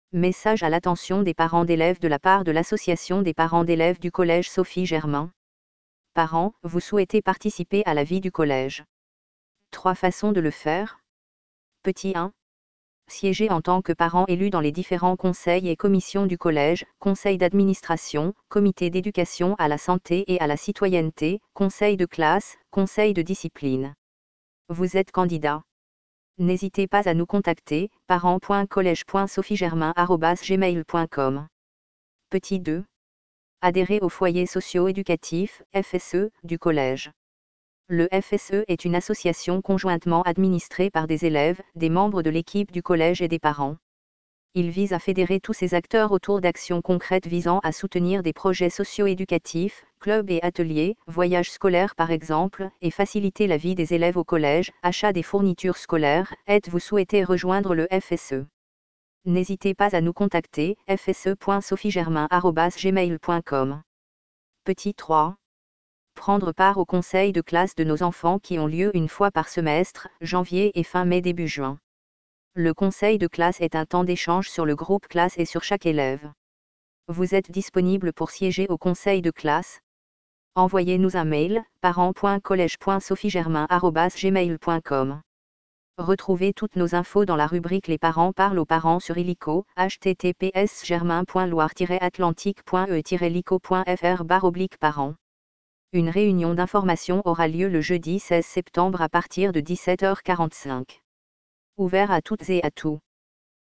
Message à l'attention des parents d'élèves de la part de l'Association des parents d'élèves du collège Sophie Germain. Parents, vous souhaitez participer à la vie du collège. 3 façons de le faire. Petit 1. Siéger en tant que parent élu dans les différents conseils et commissions du collège, conseil d'administration, comité d'éducation à la santé et à la citoyenneté, conseil de classe, conseil de discipline. Vous êtes candidat. N'hésitez pas à nous contacter, parents.collège.sophiegermain@gmail.com. Petit 2. Adhérer au foyer socio-éducatif, FSE, du collège. Le FSE est une association conjointement administrée par des élèves, des membres de l'équipe du collège et des parents. Il vise à fédérer tous ces acteurs autour d'actions concrètes visant à soutenir des projets socio-éducatifs, clubs et ateliers, voyages scolaires par exemple, et faciliter la vie des élèves au collège, achat des fournitures scolaires. Vous souhaitez rejoindre le FSE? N'hésitez pas à nous contacter, fse.sophiegermain@gmail.com. Petit 3. Prendre part au conseil de classe de nos enfants qui ont lieu une fois par semestre, janvier et fin mai début juin. Le conseil de classe est un temps d'échange sur le groupe classe et sur chaque élève. Vous êtes disponible pour siéger au conseil de classe? Envoyez-nous un mail, parents.collège.sophiegermain@gmail.com. Retrouvez toutes nos infos dans la rubrique Les parents parlent aux parents sur illico, https://germain.loire-atlantique.e-lico.fr/parents. Une réunion d'information aura lieu le jeudi 16 septembre à partir de 17h45. Ouvert à toutes et à tous.